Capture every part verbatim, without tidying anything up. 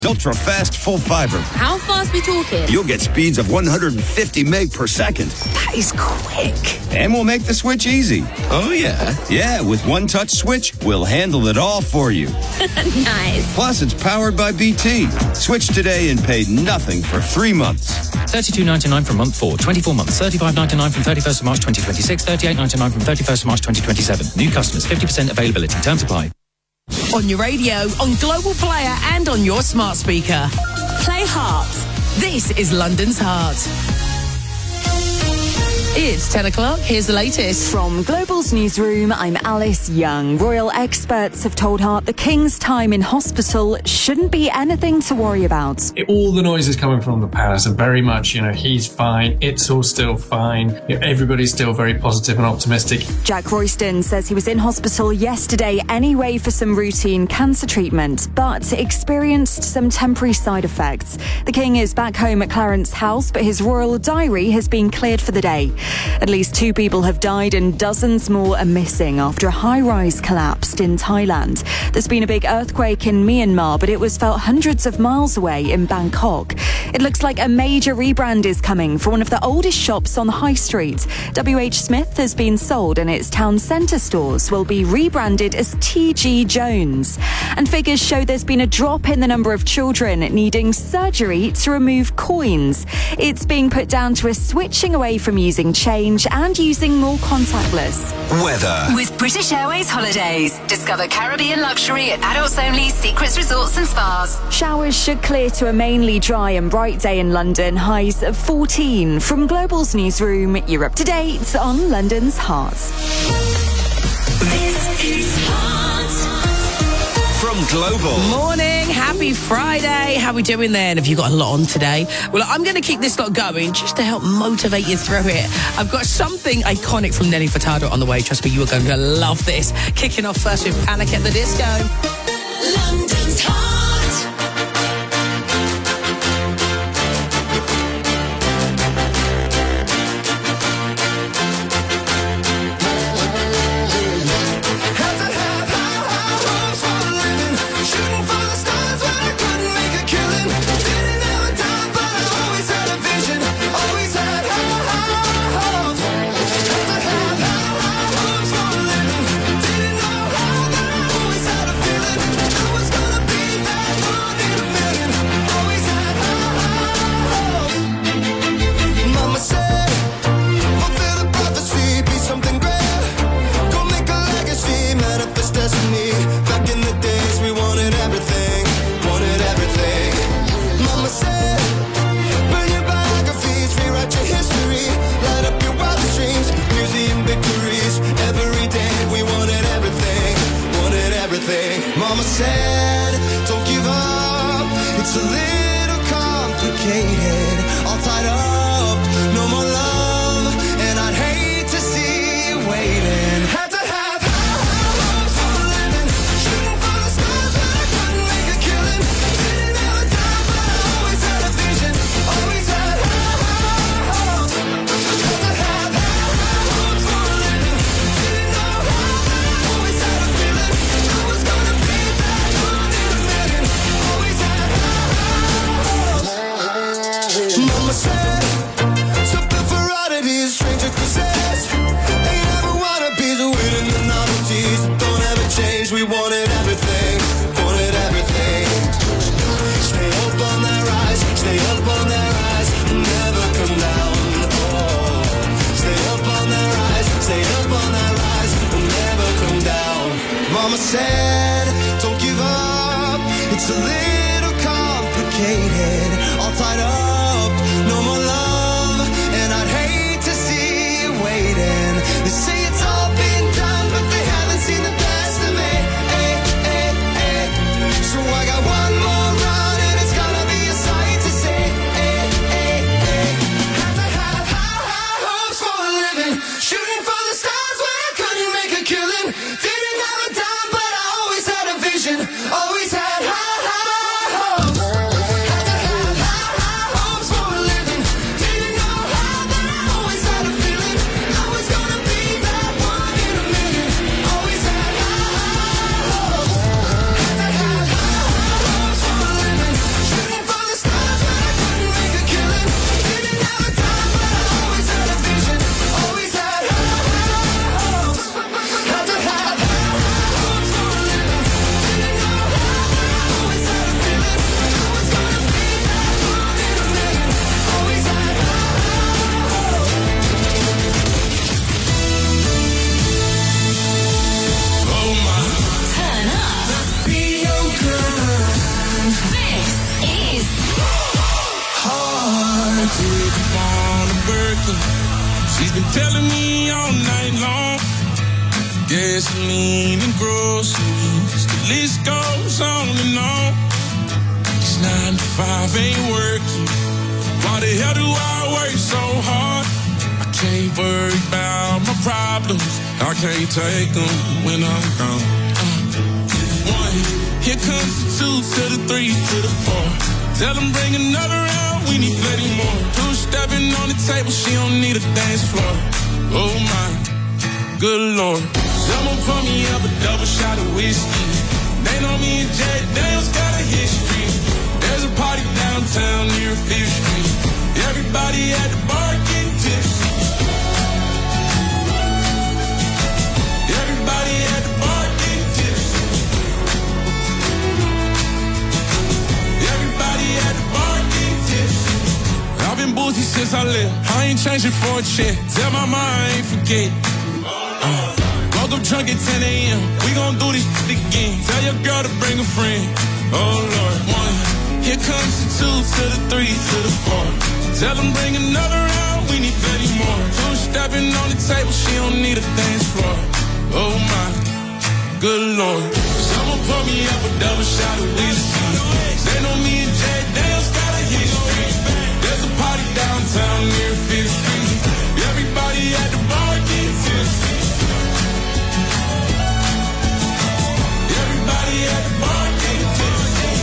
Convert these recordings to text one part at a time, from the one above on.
Ultra fast full fiber. How fast we talking? You'll get speeds of one hundred fifty meg per second. That is quick. And we'll make the switch easy. Oh, yeah? Yeah, with One Touch Switch, we'll handle it all for you. Nice. Plus, it's powered by B T. Switch today and pay nothing for three months. thirty-two ninety-nine from month four, twenty-four months, thirty-five ninety-nine from thirty-first of March twenty twenty-six, thirty-eight ninety-nine from thirty-first of March twenty twenty-seven. New customers, fifty percent availability. Terms apply. On your radio, on Global Player and on your smart speaker. Play Heart. This is London's Heart. It's ten o'clock. Here's the latest. From Global's newsroom, I'm Alice Young. Royal experts have told Heart the King's time in hospital shouldn't be anything to worry about. All the noises coming from the palace are very much, you know, he's fine, it's all still fine. You know, everybody's still very positive and optimistic. Jack Royston says he was in hospital yesterday anyway for some routine cancer treatment, but experienced some temporary side effects. The King is back home at Clarence House, but his royal diary has been cleared for the day. At least two people have died and dozens more are missing after a high-rise collapsed in Thailand. There's been a big earthquake in Myanmar, but it was felt hundreds of miles away in Bangkok. It looks like a major rebrand is coming for one of the oldest shops on the high street. W H Smith has been sold and its town centre stores will be rebranded as T G Jones. And figures show there's been a drop in the number of children needing surgery to remove coins. It's being put down to a switching away from using change and using more contactless. Weather. With British Airways Holidays. Discover Caribbean luxury at adults only Secrets Resorts and Spas. Showers should clear to a mainly dry and bright day in London. Highs of fourteen. From Global's newsroom, you're up to date on London's Heart. This is Heart. From Global. Morning, happy Friday. How we doing then? Have you got a lot on today? Well, I'm going to keep this lot going just to help motivate you through it. I've got something iconic from Nelly Furtado on the way. Trust me, you are going to love this. Kicking off first with Panic at the Disco. London's Heart. Mama said, don't give up, it's a little complicated, all tied up, no more love, and I'd hate to see you waiting. Had to have high hopes for a living, shooting for the stars, but I couldn't make a killing. Didn't have a dime, but I always had a vision, always had high hopes. Had to have high hopes for a living, didn't know how, but I always had a feeling I was gonna be that one in a million. Always had high hopes. Mama said, something for oddities, stranger possessed. Ain't ever wanna be the winning the novelties. Don't ever change, we wanted everything, wanted everything. Stay up on that rise, stay up on that rise, never come down. Oh, stay up on that rise, stay up on that rise, never come down. Mama said, don't give up, it's a little complicated, all tied up, no more love, and I'd hate to see you waiting. They say it's all been done, but they haven't seen the best of me. Eh, eh, eh. So I got one more run, and it's gonna be a sight to see. Eh, eh, eh. Had to have high, high hopes for a living, shooting for the stars where I couldn't make a killing. Didn't have a dime, but I always had a vision, always had high, high hopes. Had to have high, high hopes. is Heartache upon a burden. She's been telling me all night long. Gasoline and groceries, the list goes on and on. It's nine to five, ain't working. Why the hell do I work so hard? I can't worry about my problems. I can't take them when I'm gone. Uh, one, here comes the two to the three to the four. Tell them bring another round, we need plenty more. Two stepping on the table, she don't need a dance floor. Oh my, good Lord. Someone pour me up a double shot of whiskey. They know me and Jay Dale's got a history. There's a party downtown near Fifth Street. Everybody at the bar getting tipsy. Everybody at the bar getting tipsy. Everybody at the bar getting tipsy. I've been boozy since I left. I ain't changing for a check. Tell my mom I ain't forget. Uh. Woke up drunk at ten a.m. We gon' do this again. Tell your girl to bring a friend. Oh Lord, one. Here comes the two to the three to the four. Tell them bring another round. We need plenty more. Two stepping on the table. She don't need a dance floor. Oh my, good Lord. Someone pour me up a double shot of whiskey. They know me and Jay Dale's got a history. There's a party downtown near Fifth Street. Everybody at the bar getting tipsy. Everybody at the bar getting tipsy.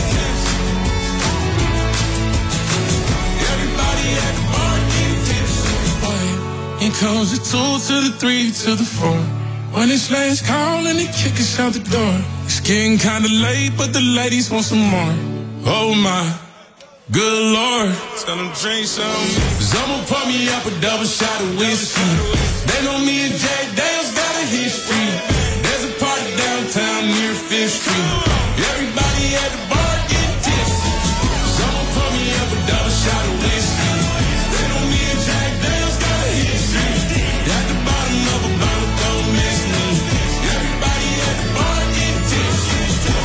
Everybody at the bar getting tipsy. Here comes the two to the three to the four. When it's last call and they kick us out the door. It's getting kinda late, but the ladies want some more. Oh my, good Lord. Tell them drink some. Someone pour me up a double shot of whiskey. They know me and Jay Dale's got a history. There's a party downtown near Fifth Street. Everybody at the bar getting tipsy. Someone pour me up a double shot of whiskey. They know me and Jay Dale's got a history. At the bottom of a bottle, don't miss me. Everybody at the bar getting tipsy.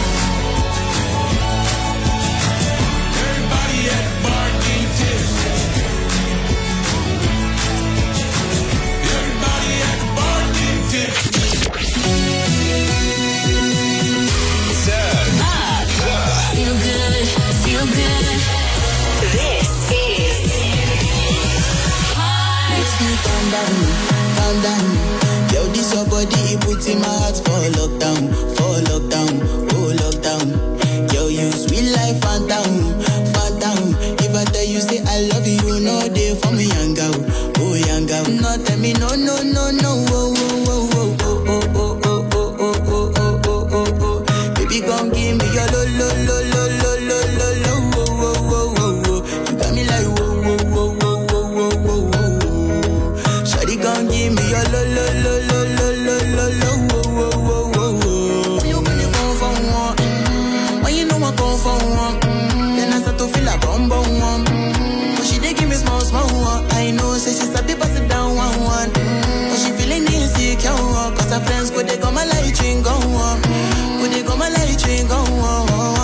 Everybody at the bar getting tipsy. Everybody at the bar getting tipsy. feel good, feel good. This is Calm down, calm down. Yo, this your body, it puts in my heart for lockdown, for lockdown, oh lockdown. Yo, you sweet life, phantom, phantom. If I tell you say I love you, you know they for me, young girl, oh young girl. No, tell me no, no, no, no, oh, oh, oh, oh, oh, oh, oh, oh, oh, oh, oh, oh, oh. Baby, come give me your lo, lo, lo, lo, lo, lo, lo, lo, oh, oh, oh, oh. You got me like whoa, whoa, whoa, whoa, whoa, whoa, whoa. Shawty, come give me your lo, lo, lo, lo, lo, lo, lo, lo, oh, oh, oh, oh. When you gonna phone for one? Mm-hmm. When you know I go for one? Mm-hmm. Then I start to feel a bum bum one. Mm-hmm. But she dey give me small small one. I know, say she's a bit pass it down one one. Mm-hmm. But she feeling insecure, cause her friends go they come my light ring go on. Go they come my light ring go on.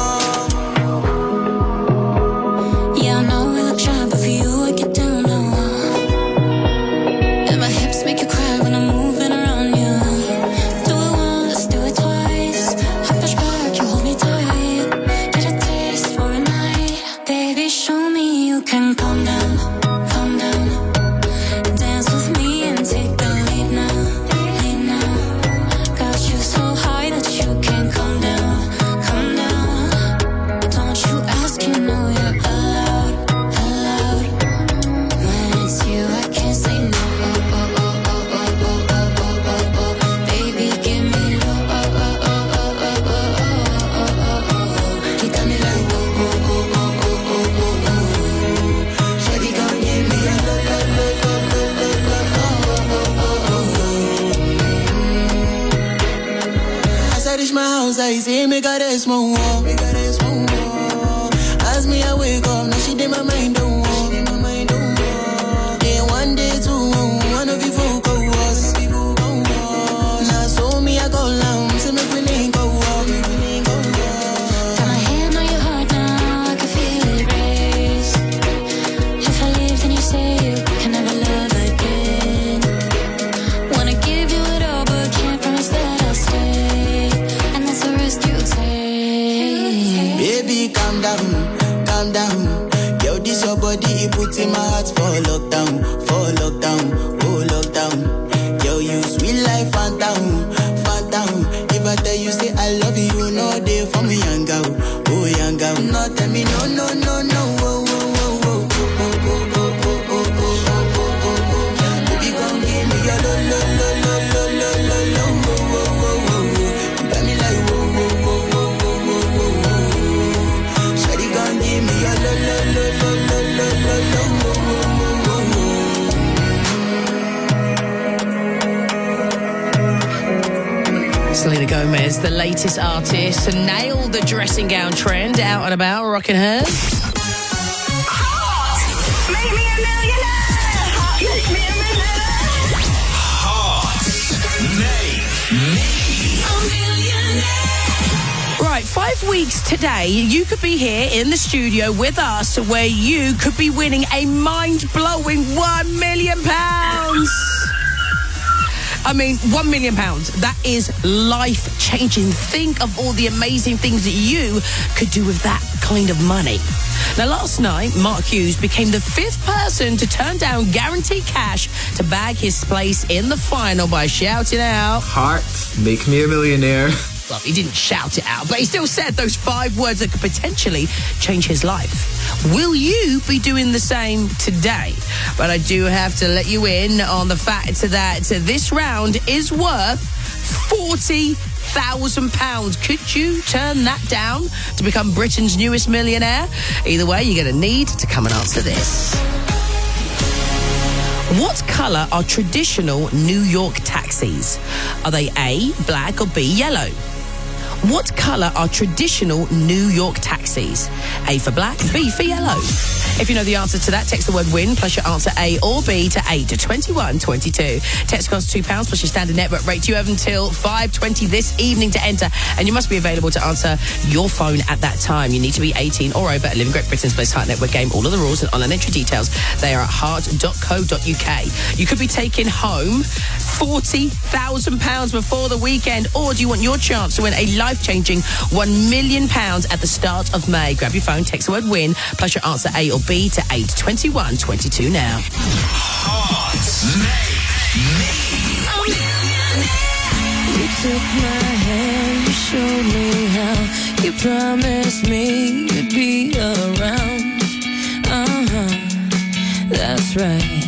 yeah, I know we look shy, but for you I get down low. And my hips make you cry when I'm moving around you. Do it once, do it twice. I push back, you hold me tight. Get a taste for a night. Baby, show me you can calm down, calm down. Dance with me and take the lead now, lead now. Got you so high that you can't come down, come down. Don't you ask, you know you're allowed, allowed. When it's you, I can't say no. Oh, oh, oh, oh, oh, oh, oh, oh, oh. Baby, give me low. Oh, oh, oh, oh, oh, oh, oh, oh, oh. You got me like whoa, whoa, whoa, whoa, whoa, whoa, whoa. Shawty, gon' give me a low, low, low, low, low, low, low, oh, oh, oh. As I reach my house, I see me got a small wall. Me got a small wall. As me I wake up, now she did my mind don't walk. Then one day two, one of you folk go was. Now so me I go long, so me we link go walk. Got my hand on your heart now, I calm down. Yo, this your body, it puts in my heart for lockdown, for lockdown, oh lockdown. Yo, you sweet life, phantom, phantom. If I tell you say I love you, you know they for me, young girl, oh young girl. No, tell me no, no, no, no, oh, oh, oh, oh, oh, oh, oh, oh, oh, oh, oh, oh, oh. Baby, come give me your lo, lo, lo, lo, lo, lo, lo, lo, oh, oh, oh, oh, oh. You got me like whoa, whoa, whoa, whoa, whoa, whoa, whoa, whoa. Shawty, come give me your lo, lo, lo, lo, lo, lo, lo, lo, oh, oh, oh, oh, oh. Selena Gomez, the latest artist to nail the dressing gown trend, out and about, rocking hers. Make me a millionaire. Make me a millionaire. Heart. Make me A millionaire. Right, five weeks today, you could be here in the studio with us where you could be winning a mind-blowing one million pounds. I mean, one million pounds. That is life-changing. Think of all the amazing things that you could do with that kind of money. Now, last night, Mark Hughes became the fifth person to turn down guaranteed cash to bag his place in the final by shouting out, Heart, make me a millionaire. well, he didn't shout it out, but he still said those five words that could potentially change his life. Will you be doing the same today? But I do have to let you in on the fact that this round is worth forty thousand pounds. Could you turn that down to become Britain's newest millionaire? Either way, you're going to need to come and answer this. What colour are traditional New York taxis? Are they A, black, or B, yellow? What colour are traditional New York taxis? A for black, B for yellow. If you know the answer to that, text the word WIN plus your answer A or B to eight to twenty-one twenty-two. Text costs two pounds plus your standard network rate. You have until five twenty this evening to enter, and you must be available to answer your phone at that time. You need to be eighteen or over and live in Great Britain's most heart network game. All of the rules and online entry details, they are at heart dot co dot uk. You could be taking home forty thousand pounds before the weekend, or do you want your chance to win a life-changing one million pounds at the start of May? Grab your phone, text the word WIN plus your answer A or B to eight twenty-one twenty-two now. Heart. You took my hand, you showed me how. You promised me you'd be around. Uh-huh, that's right.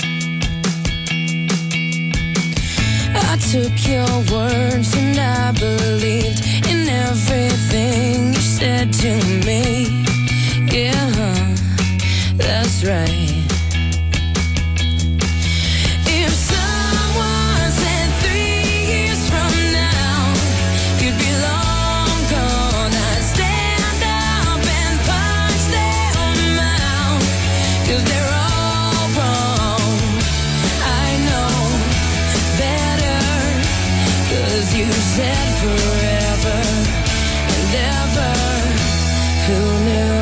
I took your words and I believed in everything you said to me. Yeah, that's right. If someone said three years from now you'd be long gone, I'd stand up and punch them out, 'cause they're all wrong. I know better, 'cause you said forever and ever. Who knew?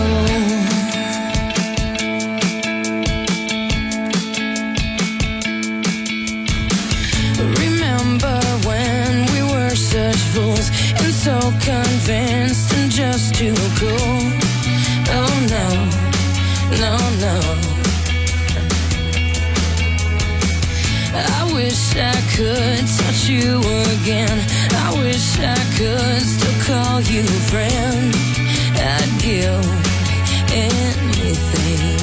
Remember when we were such fools and so convinced and just too cool? Oh no, no, no. I wish I could touch you again. I wish I could still call you friend. I'd give anything.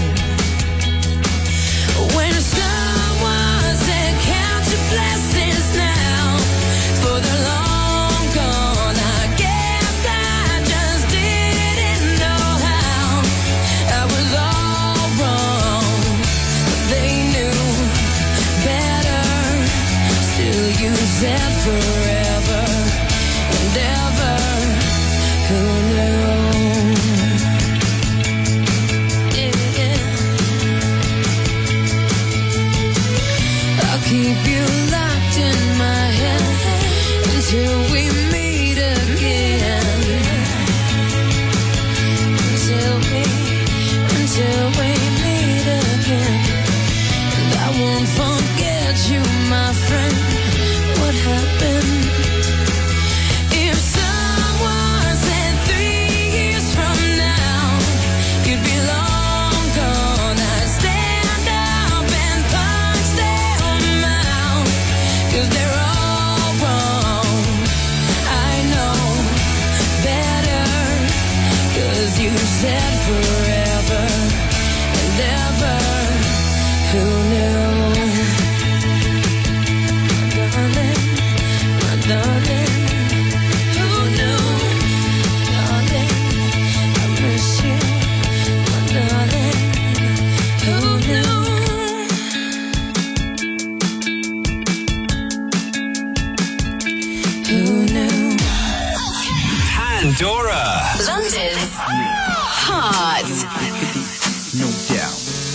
When someone said count your blessings now, for the long gone, I guess I just didn't know how. I was all wrong, but they knew better. Still you said forever and ever. Who knew? Heart. No doubt.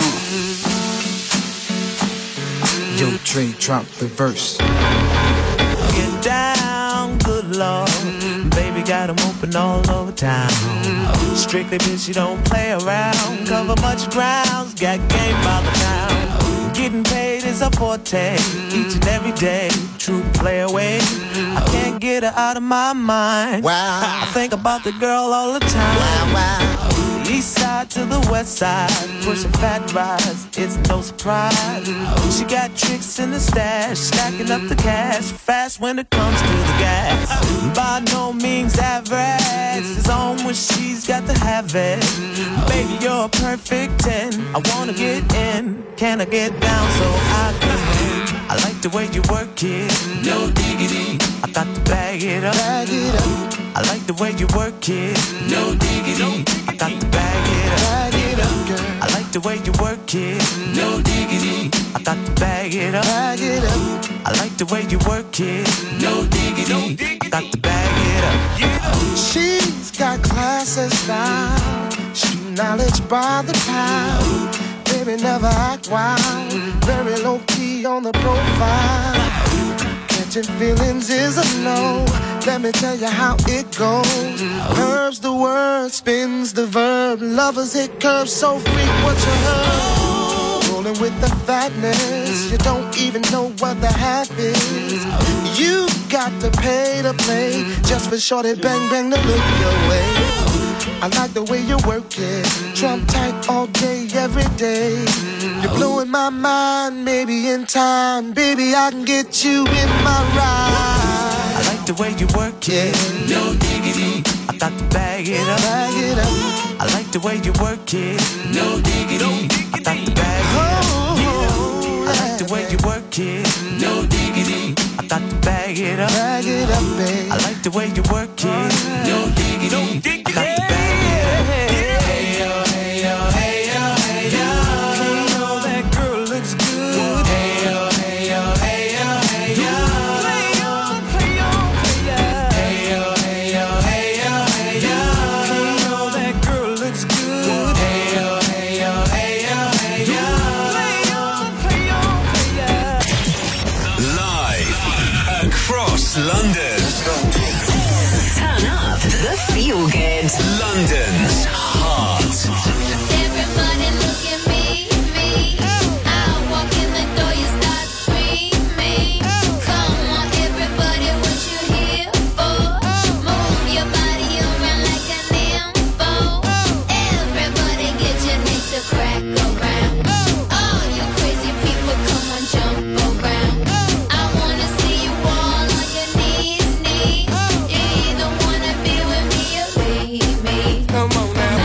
Uh. Yo, Trey, drop the verse. Get down, good lord. Baby got 'em open all over town. Strictly bitch, you don't play around. Cover much grounds, got game by the town. Getting paid is a forte, each and every day. True play away. I can't get her out of my mind. Wow. I think about the girl all the time. Wow, wow. East side to the west side, pushing fat rides, it's no surprise. She got tricks in the stash, stacking up the cash, fast when it comes to the gas. By no means average, it's on when she's got to have it. Baby, you're a perfect ten, I wanna get in, can I get down so I can win? I like the way you work it, no diggity, I got to bag it up, bag it up. I like the way you work it, no diggity, I got to bag it up, bag it up, girl. I like the way you work it, no diggity, I got to bag it up, bag it up. I like the way you work it, no diggity, I got to bag it up. She's got class and style, street knowledge by the pound. Baby never act wild, very low key on the profile. Catching feelings is a no. Let me tell you how it goes. Curves the word, spins the verb. Lovers hit curves so freak what you heard. Rolling with the fatness, you don't even know what the half is. You got to pay to play, just for shorty bang bang to look your way. I like the way you work it, Trump tight all day, every day. You're blowing my mind, maybe in time, baby I can get you in my ride. I like the way you work it, no diggity, I got to bag it up, bag it up. I like the way you work it, no diggity, I got to bag it up. Yeah. I like the way you work it, no diggity, I got to bag it up, bag it up, babe. I like the way you work it, no diggity, I got to bag it up. Hey yo, hey yo, hey yo, hey yo. You know that girl looks good. Hey yo, hey yo, hey yo, hey yo. Play on, play on, play on. Hey yo, hey yo, hey yo, hey yo. You know that girl looks good. Hey yo, hey yo, hey yo, hey yo. Play on, play on, play on. Live across London. Turn up the feel good. London's Heart. Everybody look at me, me. I walk in the door, you start screaming. Come on, everybody, what you here for? Move your body around like an info. Everybody get your knees to crack around. All you crazy people, come on, jump around. I wanna see you all on your knees, knees. You either wanna be with me or leave me. Come on now.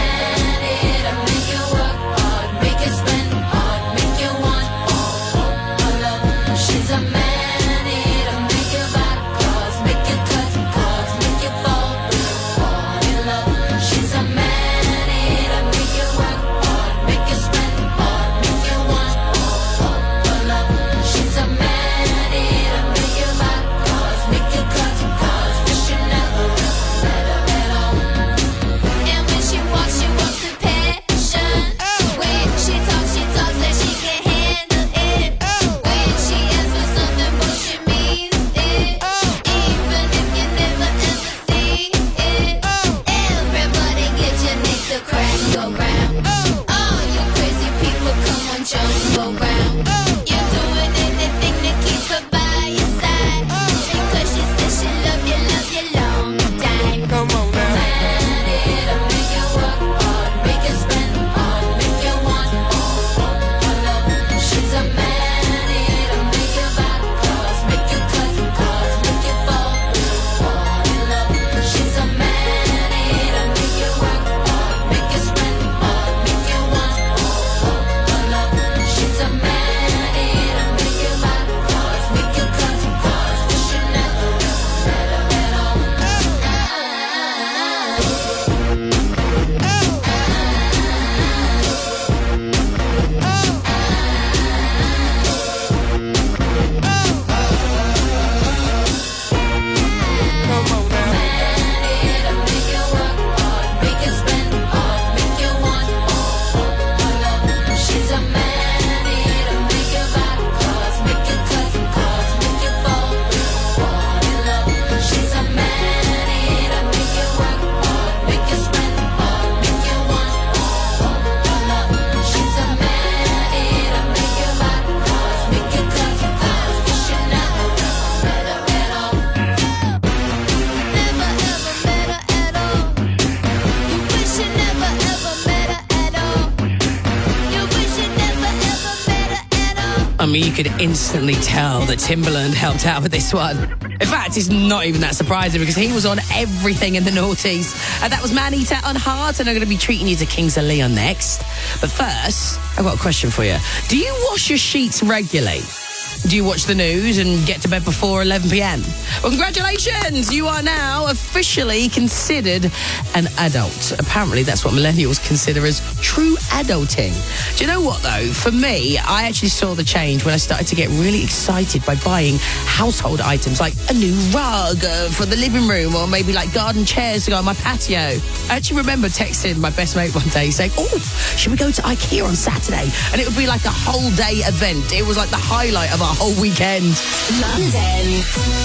I mean, you could instantly tell that Timbaland helped out with this one. In fact, it's not even that surprising because he was on everything in the noughties. And that was Maneater on Heart, and I'm going to be treating you to Kings of Leon next. But first, I've got a question for you. Do you wash your sheets regularly? Do you watch the news and get to bed before eleven p.m? Well, congratulations! You are now officially considered an adult. Apparently, that's what millennials consider as true adulting. Do you know what, though? For me, I actually saw the change when I started to get really excited by buying household items like a new rug uh, for the living room, or maybe like garden chairs to go on my patio. I actually remember texting my best mate one day saying, oh, should we go to IKEA on Saturday? And it would be like a whole day event. It was like the highlight of our whole weekend. London.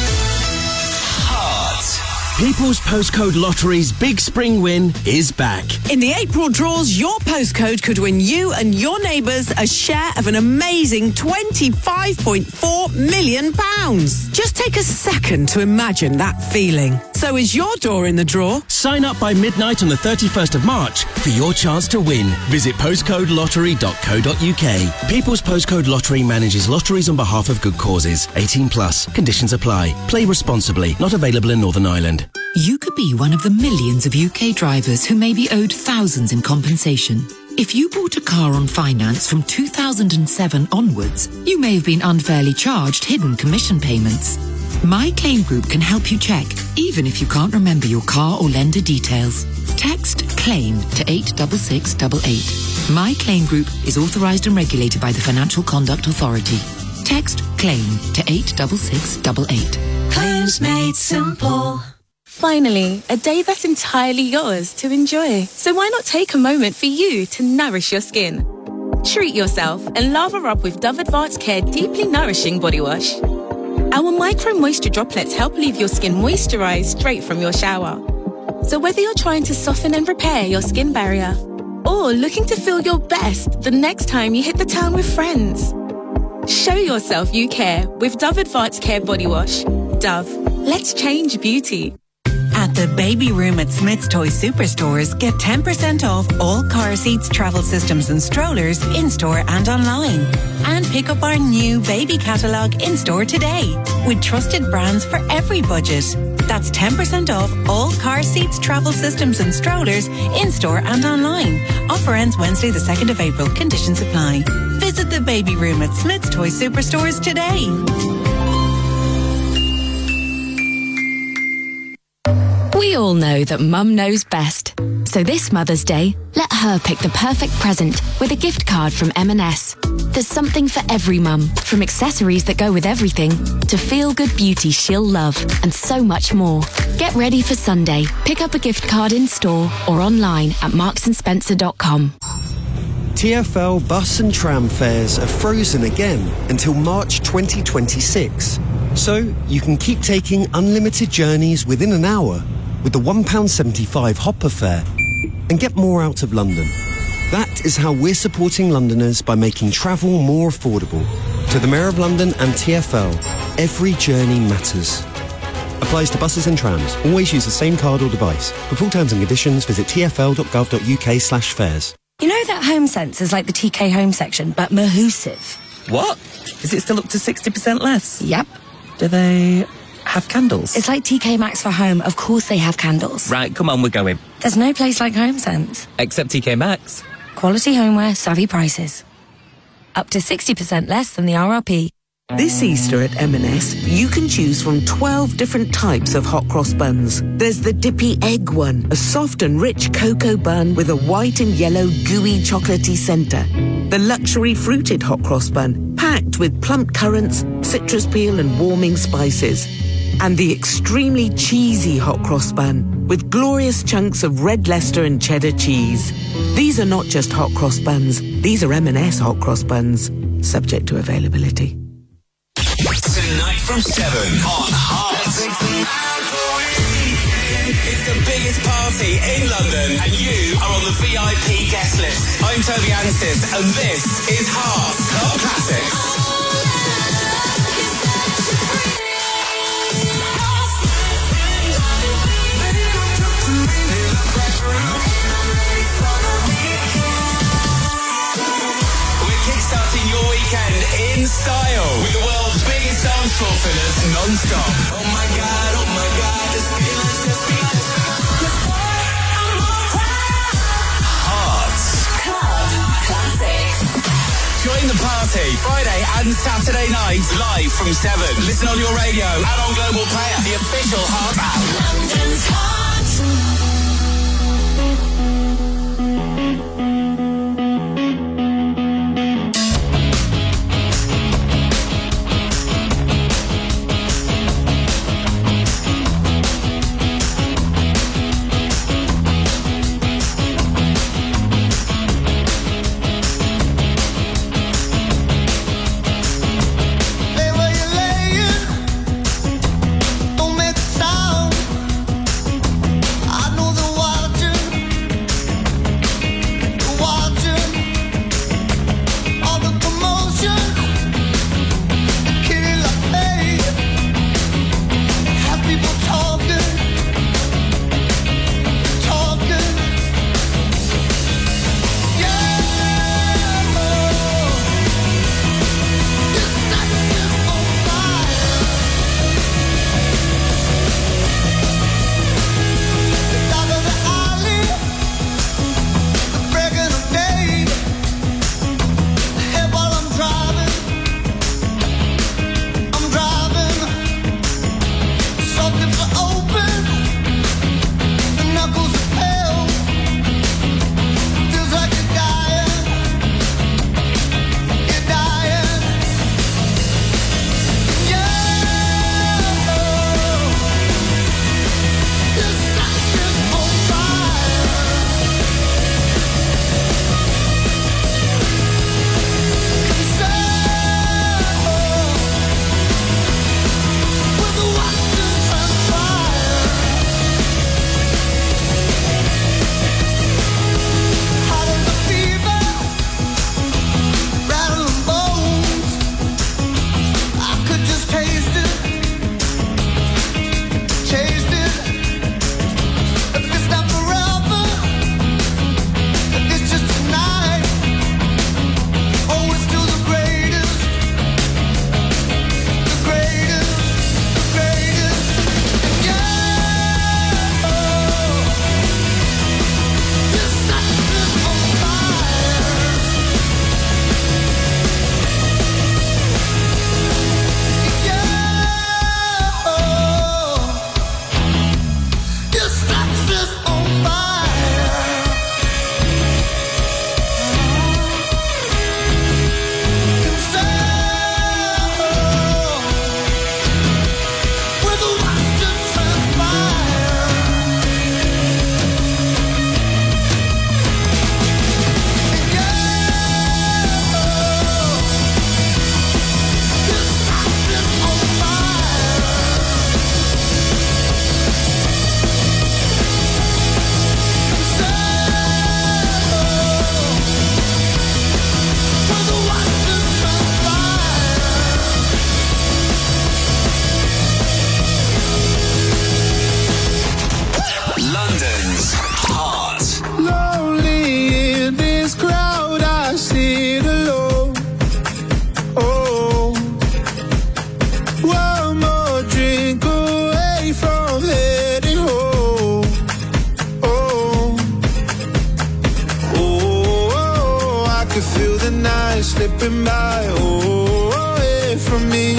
People's Postcode Lottery's Big Spring Win is back. In the April draws, your postcode could win you and your neighbours a share of an amazing twenty-five point four million pounds. Just take a second to imagine that feeling. So is your door in the draw? Sign up by midnight on the thirty-first of March for your chance to win. Visit postcode lottery dot co dot uk. People's Postcode Lottery manages lotteries on behalf of good causes. eighteen plus. Conditions apply. Play responsibly. Not available in Northern Ireland. You could be one of the millions of U K drivers who may be owed thousands in compensation. If you bought a car on finance from two thousand seven onwards, you may have been unfairly charged hidden commission payments. My Claim Group can help you check, even if you can't remember your car or lender details. Text CLAIM to eight six six eight eight. My Claim Group is authorised and regulated by the Financial Conduct Authority. Text CLAIM to eight six six eight eight. Claims made simple. Finally, a day that's entirely yours to enjoy. So why not take a moment for you to nourish your skin? Treat yourself and lather up with Dove Advanced Care Deeply Nourishing Body Wash. Our micro moisture droplets help leave your skin moisturized straight from your shower. So whether you're trying to soften and repair your skin barrier or looking to feel your best the next time you hit the town with friends, show yourself you care with Dove Advanced Care Body Wash. Dove, let's change beauty. At the Baby Room at Smith's Toy Superstores, get ten percent off all car seats, travel systems and strollers in-store and online. And pick up our new baby catalogue in-store today with trusted brands for every budget. That's ten percent off all car seats, travel systems and strollers in-store and online. Offer ends Wednesday the second of April. Conditions apply. Visit the Baby Room at Smith's Toy Superstores today. We all know that Mum knows best. So this Mother's Day, let her pick the perfect present with a gift card from M and S. There's something for every mum, from accessories that go with everything to feel-good beauty she'll love, and so much more. Get ready for Sunday. Pick up a gift card in-store or online at marks and spencer dot com. T F L bus and tram fares are frozen again until March twenty twenty-six. So you can keep taking unlimited journeys within an hour with the one pound seventy-five Hopper fare and get more out of London. That is how we're supporting Londoners by making travel more affordable. To the Mayor of London and T F L, every journey matters. Applies to buses and trams. Always use the same card or device. For full terms and conditions, visit t f l dot gov dot u k slash fares. You know that home sense is like the T K Home section, but Mahusive. What? Is it still up to sixty percent less? Yep. Do they have candles? It's like T K Maxx for home. Of course they have candles. Right, come on, we're going. There's no place like Home Sense. Except T K Maxx. Quality homeware, savvy prices. Up to sixty percent less than the R R P. This Easter at M and S, you can choose from twelve different types of hot cross buns. There's the dippy egg one, a soft and rich cocoa bun with a white and yellow gooey chocolatey centre. The luxury fruited hot cross bun, packed with plump currants, citrus peel and warming spices. And the extremely cheesy hot cross bun, with glorious chunks of red Leicester and cheddar cheese. These are not just hot cross buns, these are M and S hot cross buns, subject to availability. Tonight from seven on Heart. It's the biggest party in London and you are on the V I P guest list. I'm Toby Anstis and this is Heart Club Classics. We're kickstarting your weekend in style with the world's biggest dance floor fillers non-stop. Oh my god, oh my god, this feeling's just beginning. Hearts Club Classics. Join the party Friday and Saturday nights live from seven. Listen on your radio and on Global Player, the official Heart app. London's Heart. slipping by, oh, away from me.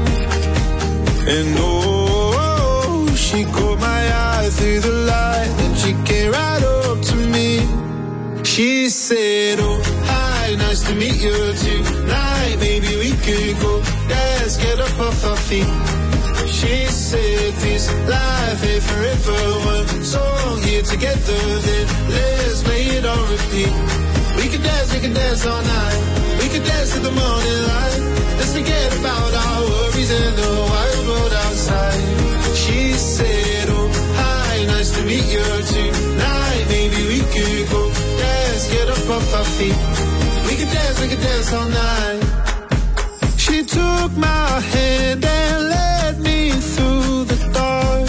And oh, she caught my eye through the light, and she came right up to me. She said, oh, hi, nice to meet you tonight. Maybe we could go dance, get up off our feet. She said, this life ain't forever. One song here together, then let's play it on repeat. We could dance, we could dance all night. We could dance to the morning light. Let's forget about our worries and the wild world outside. She said, oh, hi, nice to meet you tonight. Maybe we could go dance, get up off our feet. We could dance, we could dance all night. She took my hand and led me through the dark.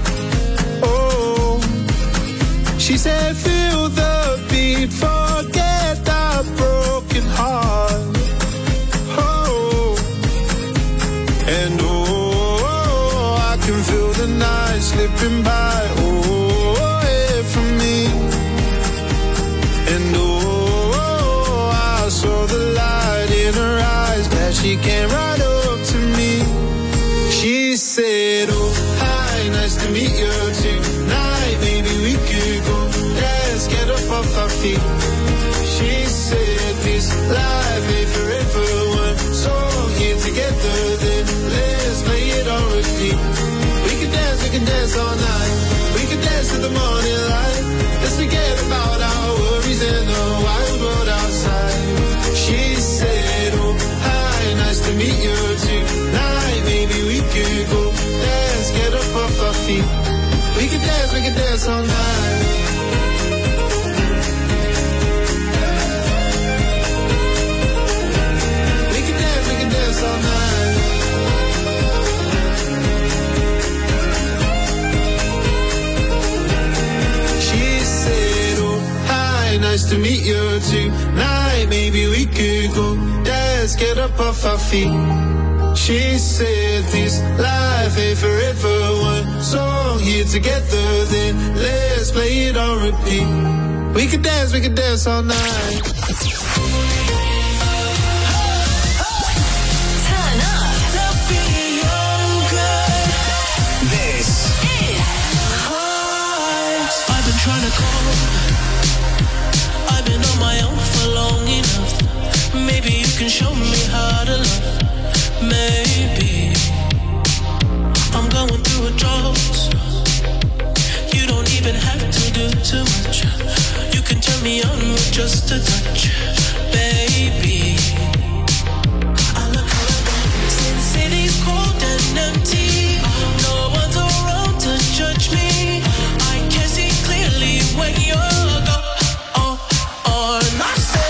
Oh, she said, feel the beat, forget that broken heart. Oh, she came right up to me. She said, oh, hi, nice to meet you tonight. Maybe we could go dance, get up off our feet. She said, this life ain't forever. One song here together, then let's play it on repeat. We can dance, we can dance all night. We can dance to the morning light. Let's forget about our worries and the wild world outside. She said, oh, hi, nice to meet you tonight. Maybe we could go dance, get up off our feet. We can dance, we can dance all night. We can dance, we can dance all night. She said, oh, hi, nice to meet you tonight. Maybe we could go dance, get up off our feet. She said, this life ain't forever. One song here together, then let's play it on repeat. We can dance, we can dance all night. Turn up. This is Heart. I've been trying to call. I've been on my own for long enough. Maybe you can show me how to love. Maybe I'm going through a drought. You don't even have to do too much. You can turn me on with just a touch, baby. I look around, see the city's cold and empty. No one's around to judge me. I can see clearly when you're gone. Oh, oh, and I said,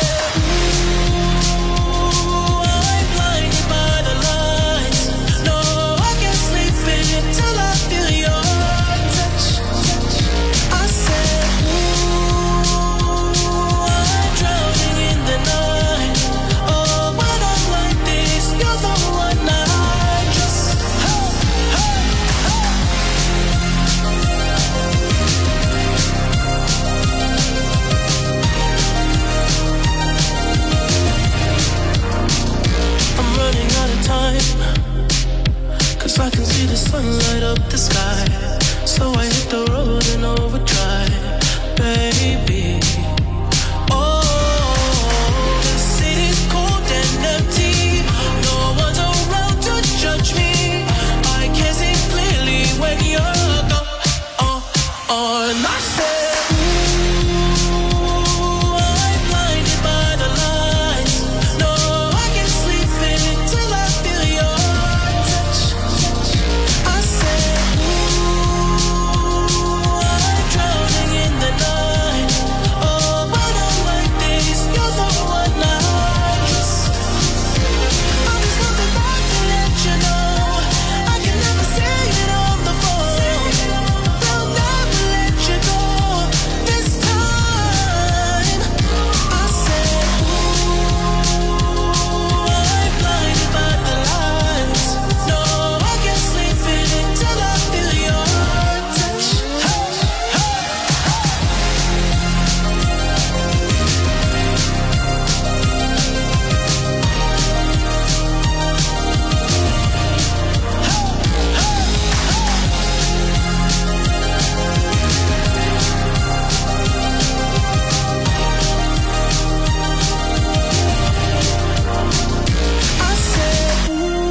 I can see the sun light up the sky, so I hit the road in overdrive, baby. Oh, the city's cold and empty. No one's around to judge me. I can see clearly when you're gone. Oh, oh, and I said, ooh, I'm blinded by the lights. No, I can't sleep until I feel your touch. I said, ooh, I'm drowning in the night. Oh, when I'm like this, you're the one I trust. I just want the light to let you know I can never say it on the phone. They'll never let you go this time. I said, ooh, I'm blinded by the lights. No, I can't sleep until I feel your touch. Hey, hey, I said,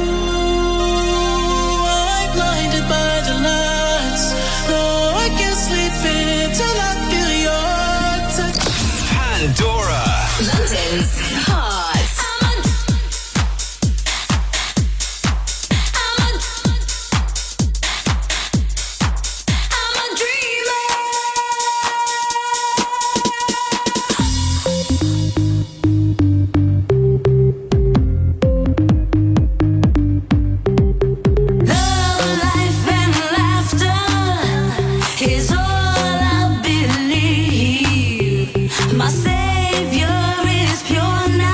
ooh, I'm blinded by the lights. No, I can't sleep until I feel your touch. Pandora. London's Heart. I'm a dreamer. Love, life, and laughter is all I believe. My savior is pure now.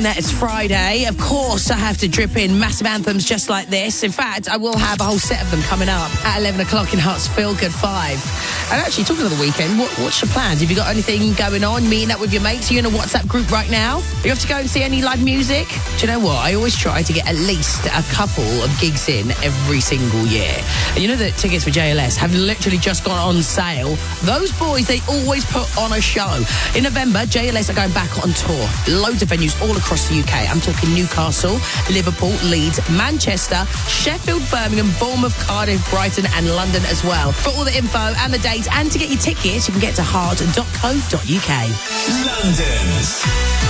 It's Friday. Of course, I have to drip in massive anthems just like this. In fact, I will have a whole set of them coming up at eleven o'clock in Hearts Feel Good five. And actually, talking of the weekend, what, what's your plans? Have you got anything going on? Meeting up with your mates? Are you in a WhatsApp group right now? Are you have to go and see any live music? Do you know what? I always try to get at least a couple of gigs in every single year. And you know that tickets for J L S have literally just gone on sale. Those boys, they always put on a show. In November, J L S are going back on tour. Loads of venues all across the U K. I'm talking Newcastle, Liverpool, Leeds, Manchester, Sheffield, Birmingham, Bournemouth, Cardiff, Brighton and London as well. For all the info and the dates and to get your tickets, you can get to heart dot co dot U K. London's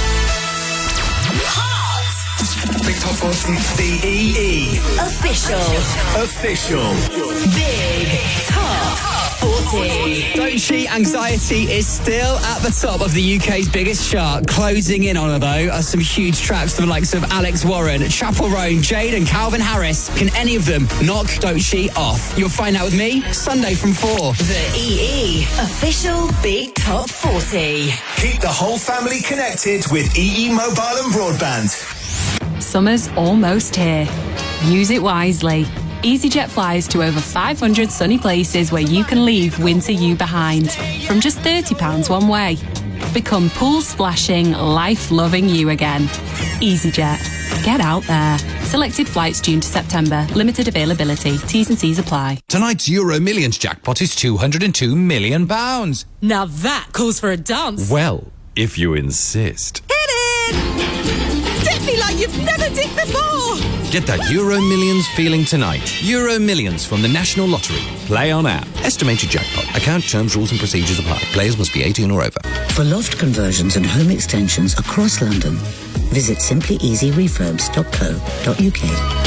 Big Top forty B E E Official. Official Big Top forty. Don't cheat, Anxiety is still at the top of the U K's biggest chart. Closing in on her, though, are some huge tracks from the likes of Alex Warren, Chapel Roan, Jade and Calvin Harris. Can any of them knock Don't Cheat off? You'll find out with me Sunday from four. The E E Official Big Top forty. Keep the whole family connected with E E Mobile and Broadband. Summer's almost here. Use it wisely. EasyJet flies to over five hundred sunny places where you can leave winter you behind from just thirty pounds one way. Become pool splashing, life-loving you again. EasyJet. Get out there. Selected flights June to September. Limited availability. T's and C's apply. Tonight's Euro Millions jackpot is two hundred and two million pounds. Now that calls for a dance. Well, if you insist. Hit it! Dip me like you've never dipped before! Get that Euro Millions feeling tonight. Euro Millions from the National Lottery. Play on app. Estimated jackpot. Account terms, rules and procedures apply. Players must be eighteen or over. For loft conversions and home extensions across London, visit simply easy refurbs dot co dot U K.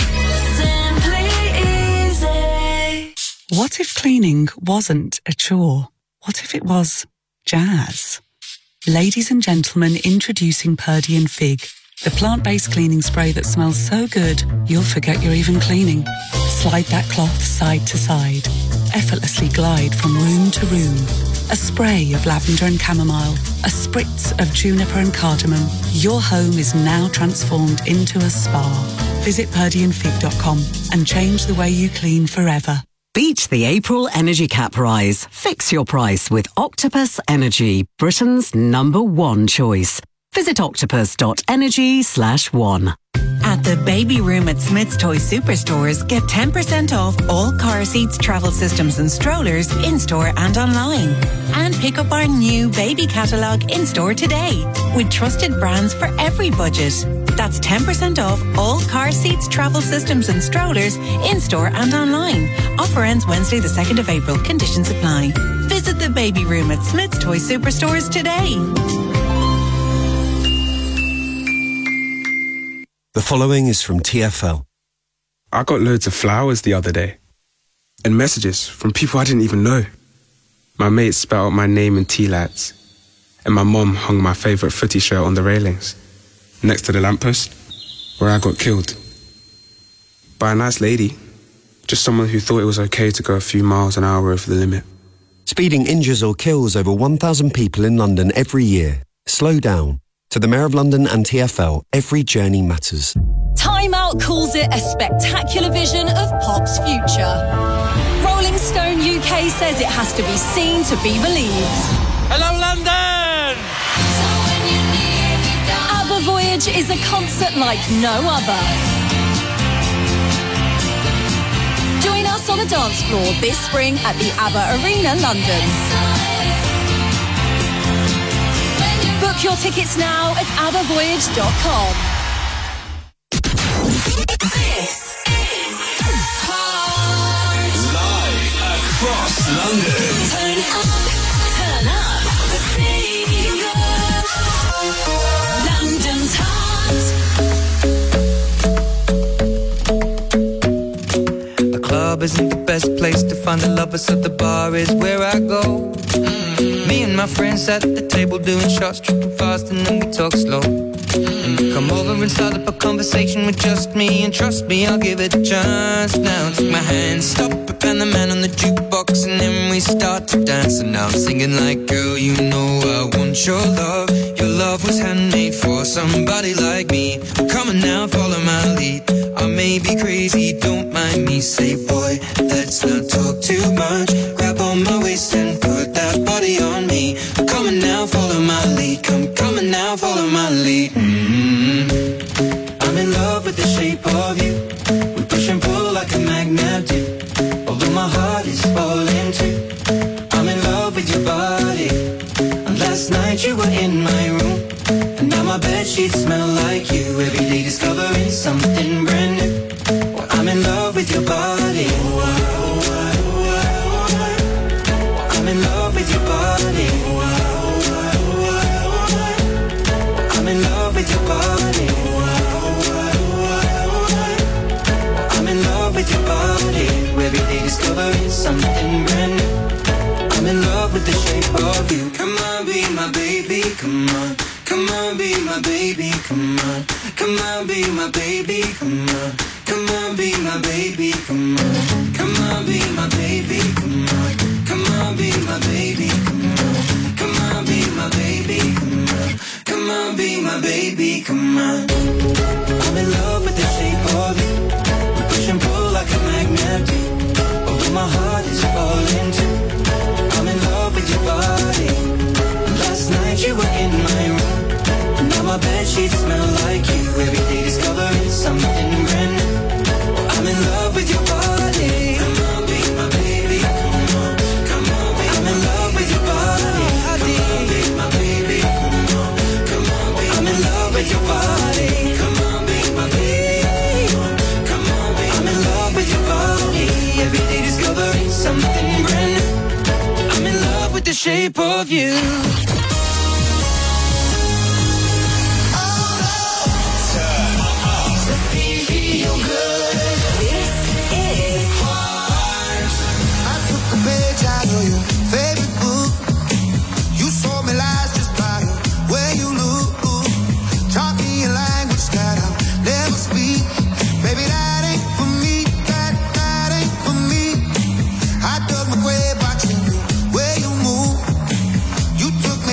Simply Easy. What if cleaning wasn't a chore? What if it was jazz? Ladies and gentlemen, introducing Purdy and Fig, the plant-based cleaning spray that smells so good, you'll forget you're even cleaning. Slide that cloth side to side. Effortlessly glide from room to room. A spray of lavender and chamomile. A spritz of juniper and cardamom. Your home is now transformed into a spa. Visit purdy and fig dot com and change the way you clean forever. Beat the April energy cap rise. Fix your price with Octopus Energy, Britain's number one choice. Visit octopus dot energy slash one. At the Baby Room at Smith's Toy Superstores, get ten percent off all car seats, travel systems and strollers in-store and online. And pick up our new baby catalogue in-store today with trusted brands for every budget. That's ten percent off all car seats, travel systems and strollers in-store and online. Offer ends Wednesday the second of April. Conditions apply. Visit the Baby Room at Smith's Toy Superstores today. The following is from T F L. I got loads of flowers the other day. And messages from people I didn't even know. My mates spelled out my name in T-lads. And my mom hung my favourite footy shirt on the railings, next to the lamppost, where I got killed. By a nice lady. Just someone who thought it was okay to go a few miles an hour over the limit. Speeding injures or kills over one thousand people in London every year. Slow down. To the Mayor of London and T F L, every journey matters. Time Out calls it a spectacular vision of pop's future. Rolling Stone U K says it has to be seen to be believed. Hello, London! ABBA Voyage is a concert like no other. Join us on the dance floor this spring at the ABBA Arena, London. Book your tickets now at abba voyage dot com. This is Heart. Live across London. Turn up, turn up the fever. London's Heart. The club isn't the best place to find the lovers, so the bar is where I go. Me and my friends at the table doing shots, tripping fast, and then we talk slow. Come over and start up a conversation with just me, and trust me, I'll give it a chance. Now take my hand, stop it, and the man on the jukebox, and then we start to dance. And now I'm singing like, girl, you know I want your love. Your love was handmade for somebody like me. Come on now, follow my lead. I may be crazy, don't mind me. Say, boy, let's not talk too much. Grab on my waist and put that body on me. Come on now, follow my lead. Come, come on now, follow my lead. Mm-hmm. I'm in love with the shape of you. We push and pull like a magnet do. Although my heart is falling too. I'm in love with your body. And last night you were in my room, and now my bedsheets smell like you. Every day discovering something brand new. Well, I'm in love with your body. I'm in love with your body. I'm in love with your body. I'm in love with your body. Every day discovering something brand new. I'm in love with the shape of you. Come on, be my baby, come on. Come on, be my baby, come on. Come on, be my baby, come on. Come on, be my baby, come on. Come on, be my baby, come on. Come on, be my baby, come on. Come on, be my baby, come on. Come on, be my baby, come on. I'm in love with the shape of you. We push and pull like a magnet do. Although my heart is falling too. I'm in love with your body. Last night you were in my room, and now my bedsheets smell like you. Every day discovering something brand new. I'm in love with your body. Come on, be my baby. Come on, come on, be I'm in love with your body. Come on, be my baby. Come on, come on, be I'm in love with your body. Come on, be my baby. Come on, be I'm in love with your body. Every day discovering something brand new. I'm in love with the shape of you. Took me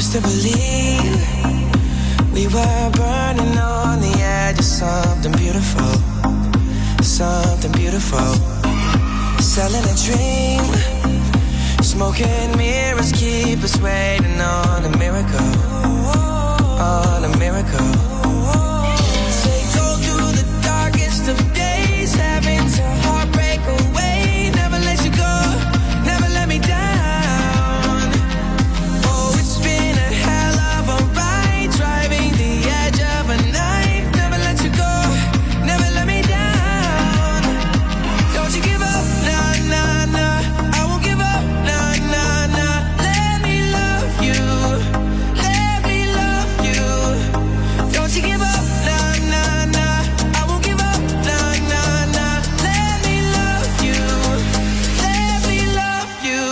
used to believe we were burning on the edge of something beautiful, something beautiful. Selling a dream, smoking mirrors keep us waiting on a miracle, on a miracle. Say go through the darkest of days, having to heartbreak away. Never let you go, never let me down. Oh, it's been a hell of a ride, driving the edge of a knife. Never let you go, never let me down. Don't you give up, nah, nah, nah. I won't give up, nah, nah, nah. Let me love you, let me love you. Don't you give up, nah, nah, nah. I won't give up, nah, nah, nah. Let me love you, let me love you.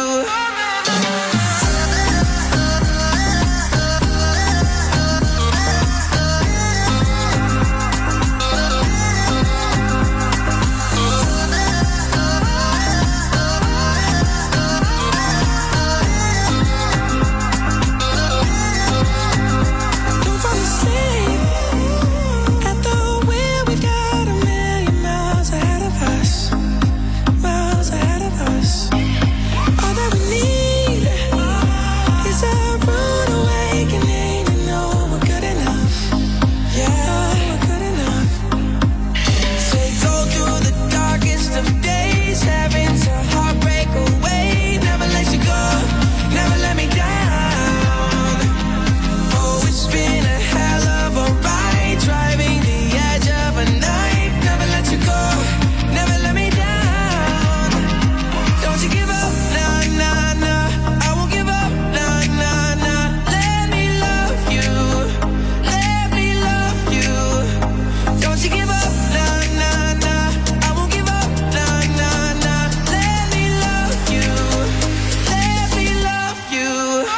Don't fall asleep at the wheel. We've got a million miles ahead of us, miles ahead of us. All that we need is a rude awakening to know we're good enough. Yeah, we're good enough. Say go through the darkest of days, having to heartbreak away. Never let you go, never let me down. Oh, it's been a hell of a ride, driving the edge of a knife. Never let you go, never let me down. Don't you give up, nah, nah, nah. I won't give up, nah, nah, nah. Let me love you, let me love you. Don't you give up, nah, nah, nah. I won't give up, nah, nah, nah. Let me love you, let me love you.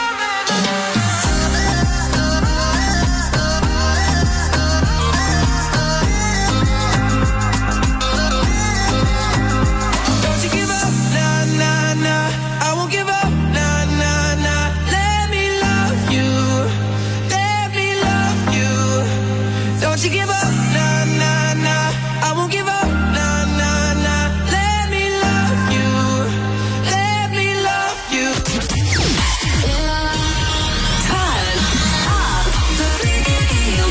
Don't you give up, nah, nah, nah. I won't give up, nah, nah, nah. Let me love you, let me love you. Don't you give up, nah, nah, nah. I won't give up, nah, nah, nah. Let me love you, let me love you. Turn up the radio.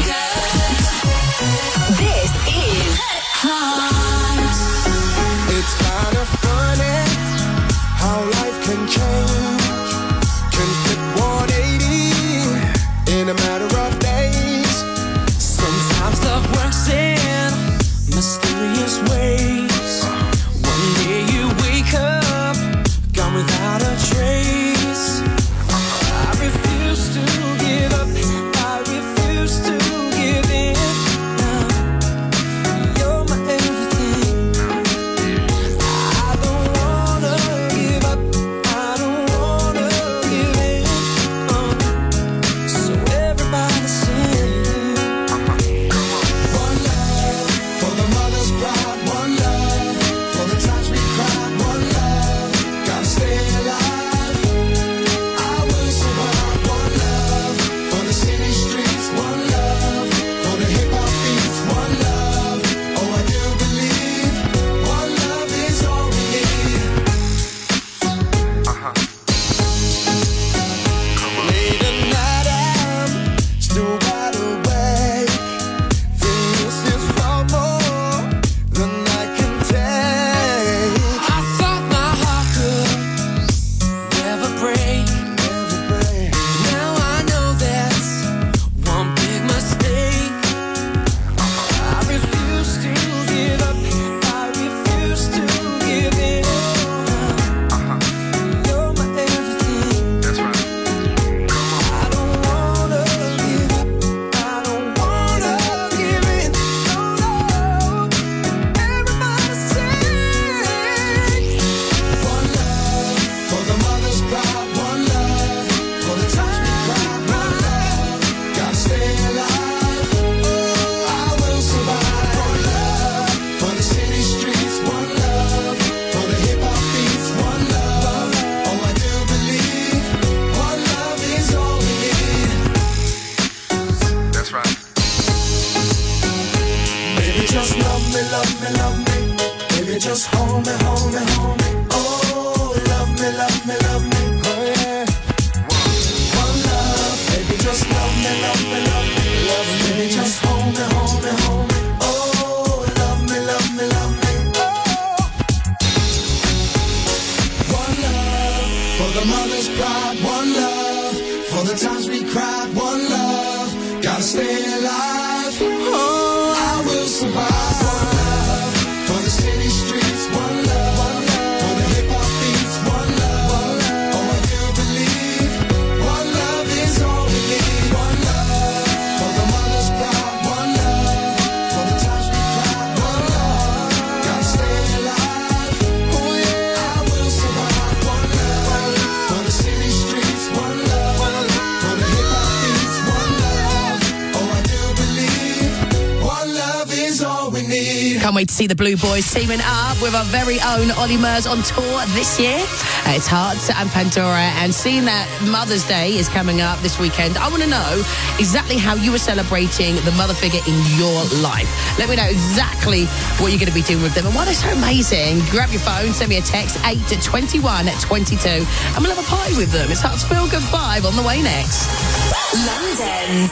This is Hot. It's kind of funny how life can change, can flip one eighty in a matter of days. Sometimes love works in mysterious ways. One day you wake up, gone without a trace. I refuse to give up, I refuse to give in. Now, you're my everything. I don't wanna give up, I don't wanna give in. Uh, So everybody love me, love me. Baby, just hold me, hold me, hold me. Oh, love me, love me, love me. Oh, yeah. One love, baby, just love me, love me, love me. Love me. Baby, just hold me, hold me, hold me. Oh, love me, love me, love me. Oh. One love, for the mother's pride. One love, for the times we cried. One love, gotta stay alive. Oh, I will survive. One love, for the city streets. One love, one love, for the hip hop beats. One love, one love, oh, I do believe. One love is all we need. One love, for the mother's pride. One love, for the times we cried. One love, gotta stay alive. Oh yeah, I will survive. One love, for the city streets. One love, one love, for the hip hop beats. One love, oh, I do believe. One love is all we need. Can't wait to see the Blue Boys teaming up with our very own Ollie Murs on tour this year. Uh, it's Hearts and Pandora, and seeing that Mother's Day is coming up this weekend, I want to know exactly how you were celebrating the mother figure in your life. Let me know exactly what you're going to be doing with them and why they're so amazing. Grab your phone, send me a text, eight to twenty-one twenty-two, and we'll have a party with them. It's Hearts Feel Good five on the way next. London's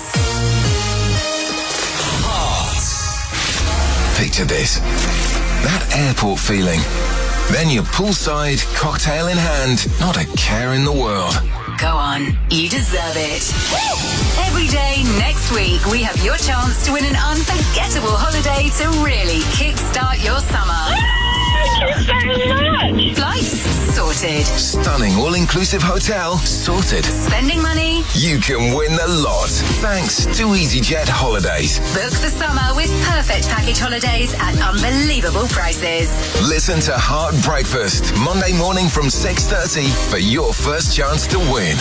Picture this. That airport feeling. Then you're poolside, cocktail in hand, not a care in the world. Go on, you deserve it. Every day next week, we have your chance to win an unforgettable holiday to really kickstart your summer. Thank you so much. Flights sorted. Stunning all-inclusive hotel sorted. Spending money. You can win the lot. Thanks to EasyJet Holidays. Book the summer with perfect package holidays at unbelievable prices. Listen to Heart Breakfast Monday morning from six thirty for your first chance to win.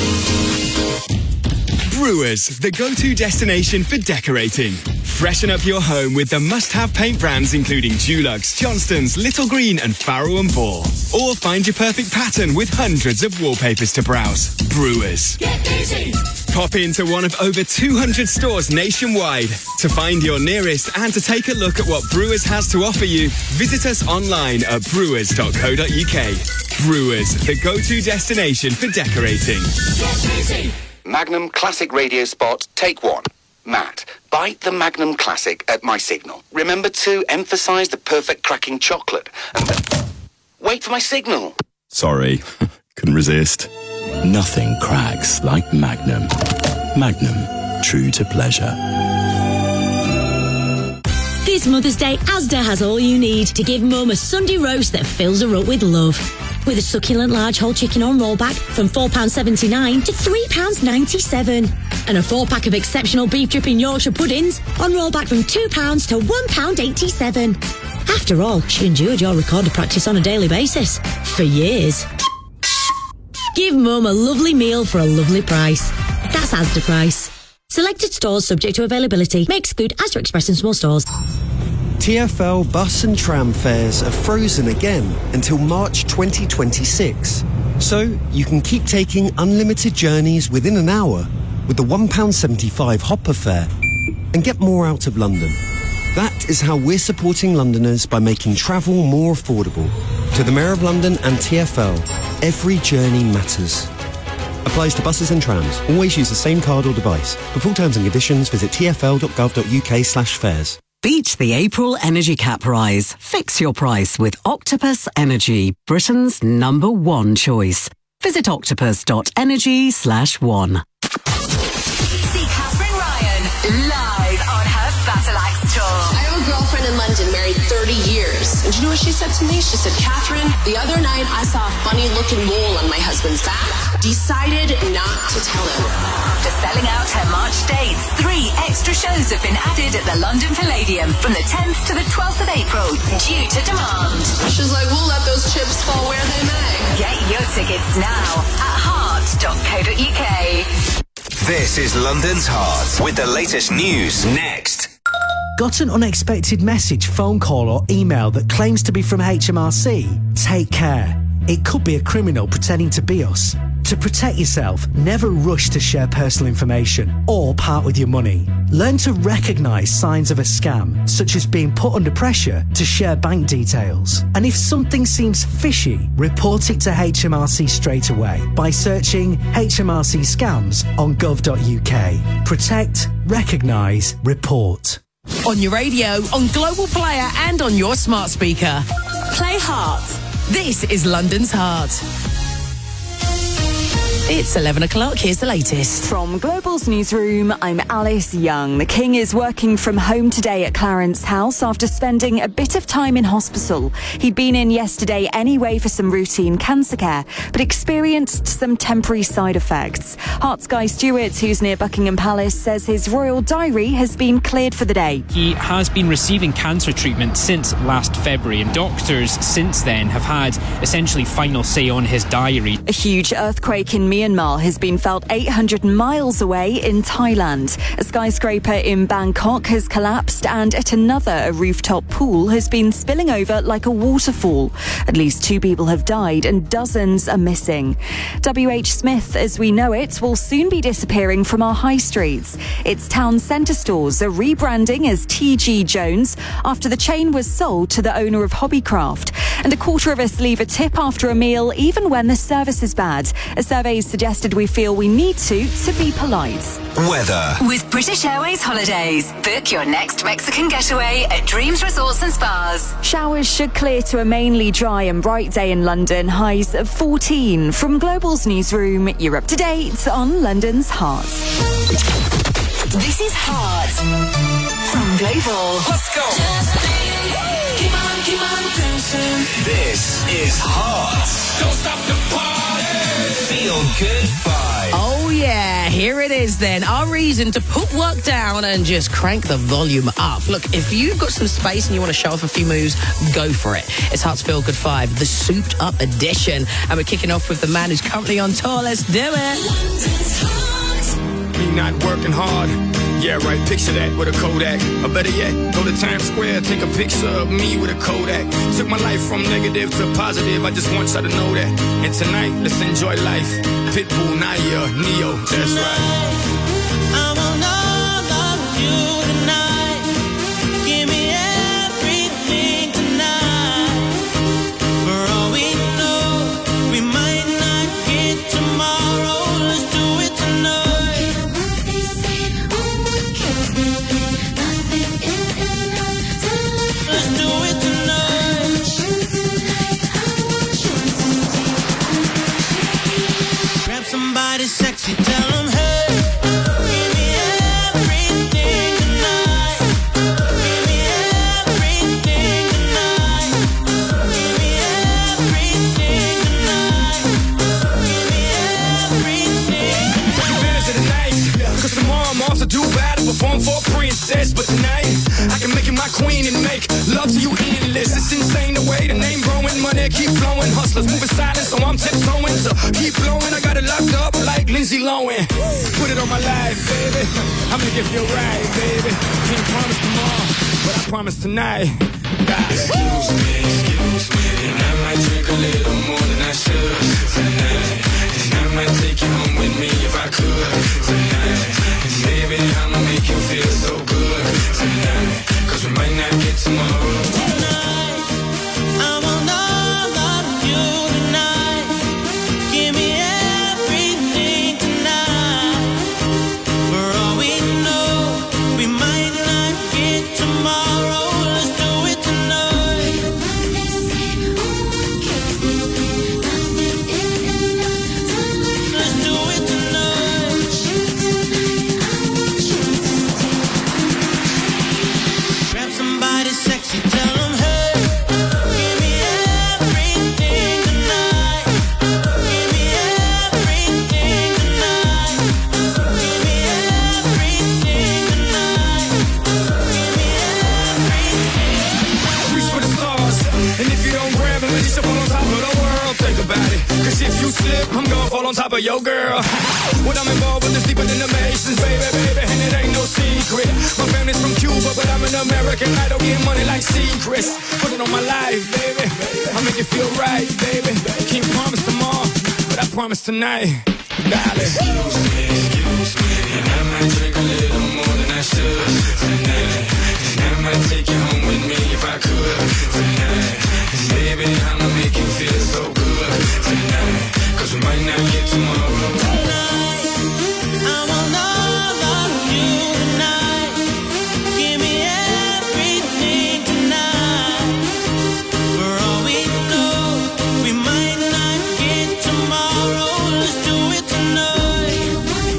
Brewers, the go-to destination for decorating. Freshen up your home with the must-have paint brands including Dulux, Johnston's, Little Green and Farrow and Ball. Or find your perfect pattern with hundreds of wallpapers to browse. Brewers. Get busy. Pop into one of over two hundred stores nationwide. To find your nearest and to take a look at what Brewers has to offer you, visit us online at brewers dot co dot uk. Brewers, the go-to destination for decorating. Get busy. Magnum Classic radio spot, take one. Matt, bite the Magnum Classic at my signal. Remember to emphasise the perfect cracking chocolate. And the... Wait for my signal. Sorry, couldn't resist. Nothing cracks like Magnum. Magnum, true to pleasure. This Mother's Day, Asda has all you need to give Mum a Sunday roast that fills her up with love. With a succulent large whole chicken on rollback from four pounds seventy-nine to three pounds ninety-seven. And a four-pack of exceptional beef dripping Yorkshire puddings on rollback from two pounds to one pound eighty-seven. After all, she endured your recorder practice on a daily basis. For years. Give Mum a lovely meal for a lovely price. That's Asda price. Selected stores subject to availability. May exclude Asda Express in small stores. T F L bus and tram fares are frozen again until March twenty twenty-six. So you can keep taking unlimited journeys within an hour with the one pound seventy-five Hopper fare and get more out of London. That is how we're supporting Londoners by making travel more affordable. To the Mayor of London and T F L, every journey matters. Applies to buses and trams. Always use the same card or device. For full terms and conditions, visit t f l dot gov dot u k slash fares. Beat the April energy cap rise. Fix your price with Octopus Energy, Britain's number one choice. Visit octopus dot energy slash one. See Catherine Ryan live on her Battle Axe tour. I have a girlfriend in London, married thirty years. And do you know what she said to me? She said, Catherine, the other night I saw a funny looking mole on my husband's back. Decided not to tell him. After selling out her March dates, three extra shows have been added at the London Palladium from the tenth to the twelfth of April due to demand. She's like, we'll let those chips fall where they may. Get your tickets now at heart dot co dot u k. This is London's Heart with the latest news next. Got an unexpected message, phone call or email that claims to be from H M R C? Take care. It could be a criminal pretending to be us. To protect yourself, never rush to share personal information or part with your money. Learn to recognise signs of a scam, such as being put under pressure to share bank details. And if something seems fishy, report it to H M R C straight away by searching H M R C scams on gov dot U K. Protect, recognise, report. On your radio, on Global Player and on your smart speaker. Play Heart. This is London's Heart. It's eleven o'clock. Here's the latest. From Global's newsroom, I'm Alice Young. The King is working from home today at Clarence House after spending a bit of time in hospital. He'd been in yesterday anyway for some routine cancer care, but experienced some temporary side effects. Heart's Guy Stewart, who's near Buckingham Palace, says his royal diary has been cleared for the day. He has been receiving cancer treatment since last February, and doctors since then have had essentially final say on his diary. A huge earthquake in Myanmar has been felt eight hundred miles away in Thailand. A skyscraper in Bangkok has collapsed, and at another, a rooftop pool has been spilling over like a waterfall. At least two people have died and dozens are missing. W H Smith, as we know it, will soon be disappearing from our high streets. Its town centre stores are rebranding as T G Jones after the chain was sold to the owner of Hobbycraft. And a quarter of us leave a tip after a meal even when the service is bad. A survey suggested we feel we need to to be polite. Weather. With British Airways Holidays. Book your next Mexican getaway at Dreams Resorts and Spas. Showers should clear to a mainly dry and bright day in London. Highs of fourteen. From Global's newsroom, you're up to date on London's Heart. This is Heart. From Global. Let's go. Keep on, keep on dancing. This is Heart. Don't stop the party. Feel good vibe. Oh yeah, here it is then. Our reason to put work down and just crank the volume up. Look, if you've got some space and you want to show off a few moves, go for it. It's Heart's Feel Good Five, the souped up edition. And we're kicking off with the man who's currently on tour. Let's do it. Me not working hard. Yeah, right, picture that with a Kodak. Or better yet, go to Times Square, take a picture of me with a Kodak. Took my life from negative to positive, I just want y'all to know that. And tonight, let's enjoy life. Pitbull, Naya, Neo, that's right. I want all of you tonight. Give me everything tonight. For all we know, we might not get tomorrow. Let's do it tonight. Somebody sexy, tell them, hey, give me everything tonight. Give me everything tonight. Give me everything tonight. Give me everything. Take advantage of the night, cause tomorrow I'm off to Dubai to perform for a princess. But tonight, I can make you my queen and make love to you endless. It's insane the way the name growing, money keep flowing. Hustlers moving silent, so I'm tiptoeing. So keep blowing, I got it locked up like Lindsay Lohan. Put it on my life, baby. I'm gonna give you a ride, baby. Can't promise tomorrow, but I promise tonight. God. Excuse me, excuse me, and I might drink a little more than I should tonight. And I might take you home with me if I could tonight. And baby, I'ma make you feel so good tonight. Cause we might not get tomorrow. Tonight, I want all of you tonight. Give me everything tonight. For all we know, we might not get tomorrow. Let's do it tonight. Let's do it tonight. Grab somebody sexy, tell them, hey, give me everything tonight. Give me everything tonight. Give me everything tonight. Give me everything. Reach for the stars, and if you don't grab it, at least you fall on top of the world. Think about it, cause if you slip, I'm gonna fall on top of your girl. What I'm involved with is deeper than the Masons, baby, baby, and it ain't no secret. My family's from Cuba, but I'm an American. I don't get money like secrets. Put it on my life, baby. I make it feel right, baby. Can't promise tomorrow, but I promise tonight, darling. Excuse me, excuse me, and I might drink a little more than I should tonight. And I might take you home with me if I could tonight. And baby, I'ma make you feel so good tonight. Cause we might not get tomorrow. Tonight, I want all of you tonight. Give me everything tonight. For all we know, we might not get tomorrow. Let's do it tonight.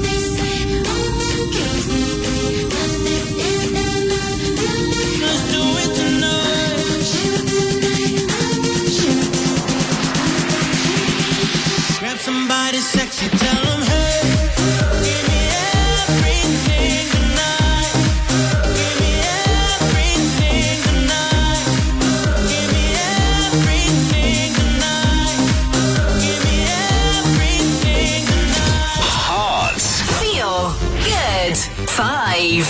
Let's do it tonight. Grab somebody sexy, tell them, hey, give me everything tonight. Give me everything tonight. Give me everything tonight. Give me everything tonight. Hearts. Feel good. Five.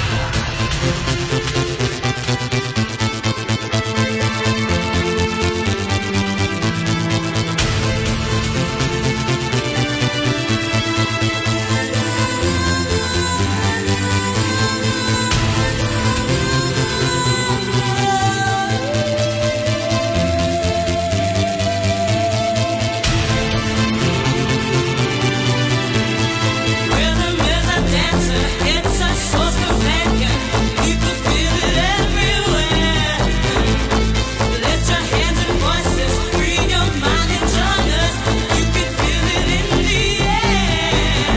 Rhythm is a dancer, it's a source companion. You can feel it everywhere. Let your hands and voices free your mind and join us. You can feel it in the air.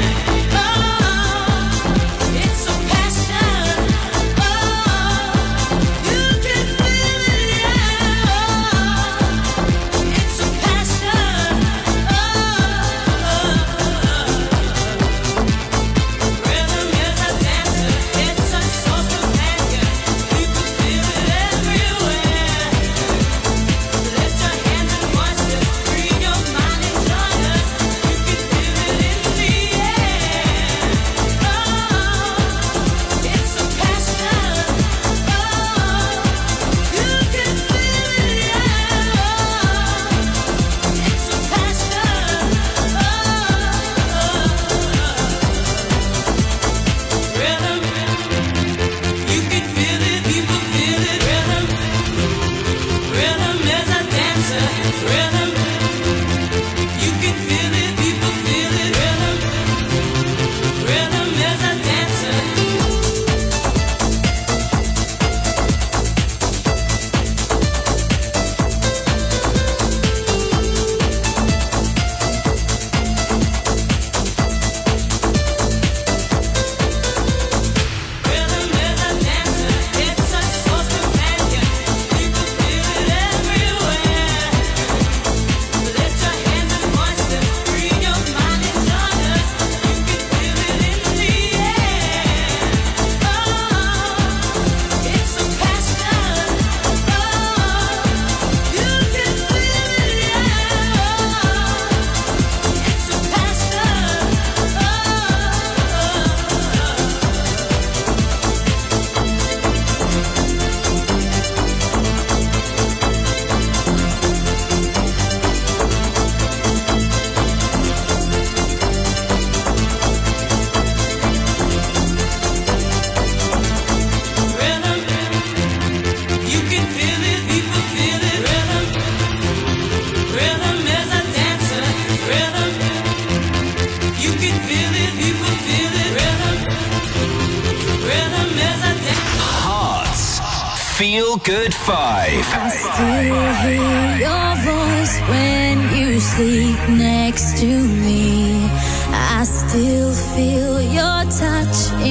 Oh, it's a passion. Oh, you can feel it, yeah. Oh, it's a passion. Oh. Rhythm is a dancer, it's a source companion. You can feel it everywhere. Let your hands and voices free your mind and join us. You can feel it in the air. Oh, it's a passion. Oh, you can feel it, yeah. Oh, it's a passion. Rhythm, you can feel it, people feel it. Rhythm, rhythm is a dancer. Rhythm, you can feel it, people feel it. Rhythm, rhythm is a dancer. Rhythm is a dancer, it's a source companion. You can feel it everywhere. Let your hands and voices free your mind and join us. You can feel it in the air. Oh, it's a passion. Oh, you can feel it, yeah. Oh, it's a passion. Oh. Rhythm, you can feel it, people feel it. Rhythm, rhythm is a dancer. Rhythm, you can feel it, people feel it. Rhythm, rhythm is a dancer. Hearts. Feel Good Five. I still hear your voice when you sleep next to me. I still feel your touch